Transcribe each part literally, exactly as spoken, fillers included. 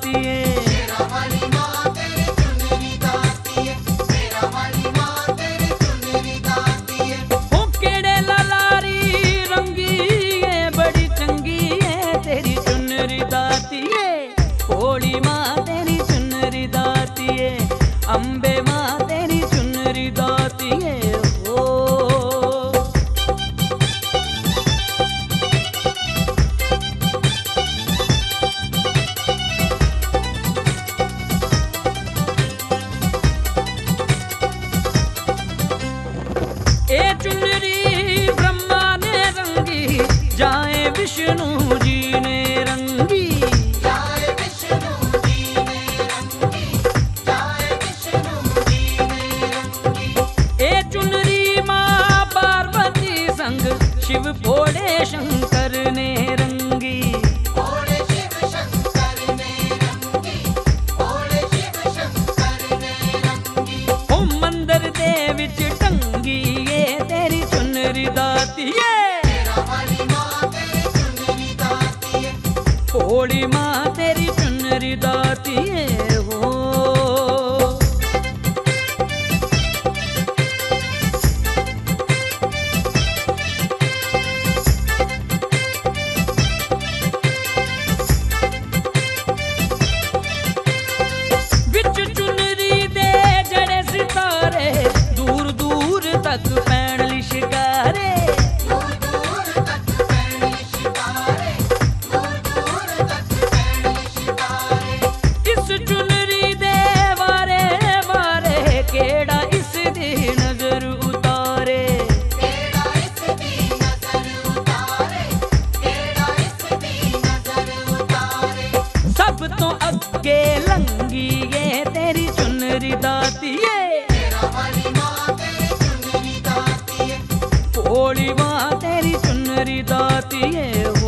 दाती है। शेरा वाली माँ तेरी चुनरी दाती है, शेरा वाली माँ तेरी चुनरी दाती है। ओ केड़े लालारी रंगी है, बड़ी चंगी है तेरी चुनरी दाती है। भोली माँ तेरी चुनरी दाती है, अम्बे माँ तेरी चुनरी दाती है। ओ ए चुनरी ब्रह्मा ने रंगी, जाए विष्णु जी ने रंगी। जाए विष्णु जी ने रंगी, जाए विष्णु जी ने रंगी। ए चुनरी माँ पार्वती संग शिव भोले शंकर ने रंगी। भोले शिव शंकर ने रंगी, भोले शिव शंकर ने रंगी। ओ मंदिर दे विच टंगी ये तेरी चुनरी दाती है। शेरा वाली माँ तेरी चुनरी दाती है, भोली माँ तेरी चुनरी दाती है। हो बिच चुनरी दे जड़े सितारे, दूर दूर तक पैण लिशकारे। दूर दूर तक पैण शिकारे, दूर दूर तक पैण शिकारे। इस चुनरी दे वारे वारे, केड़ा इस दी नजर उतारे। केड़ा इसदी नजर उतारे, केड़ा इसदी नजर उतारे। सब तो अगे लंगी ये तेरी चुनरी दाती है। शेरा वाली माँ तेरी चुनरी दाती है, भोली माँ तेरी चुनरी दाती है। हो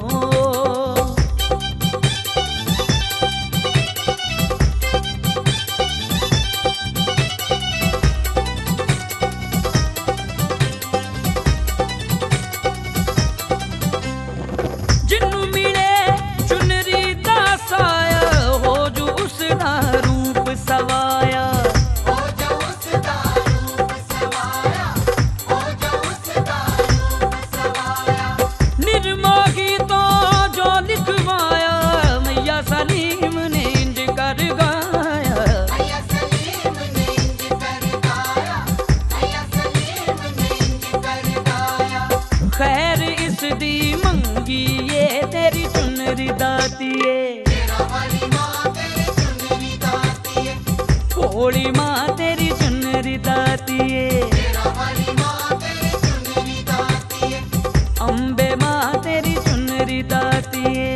जिन्नू मिले चुनरी दा साया, हो जो उसदा रूप सवाया। हो जा उसदा रूप सवाया, हो जा उसदा रूप सवाया। निर्मोही तो जो लिखवाया, मैया सलीम ने इंज कर गाया। मैया सलीम ने इंज कर गाया, मैया सलीम ने इंज कर गाया। खैर इस दी मंगी ये तेरी चुनरी दाती है। शेरा वाली माँ तेरी चुनरी दाती है, भोली माँ तेरी चुनरी दाती है। शेरा वाली माँ तेरी चुनरी दाती है। अम्बे माँ तेरी चुनरी दाती है।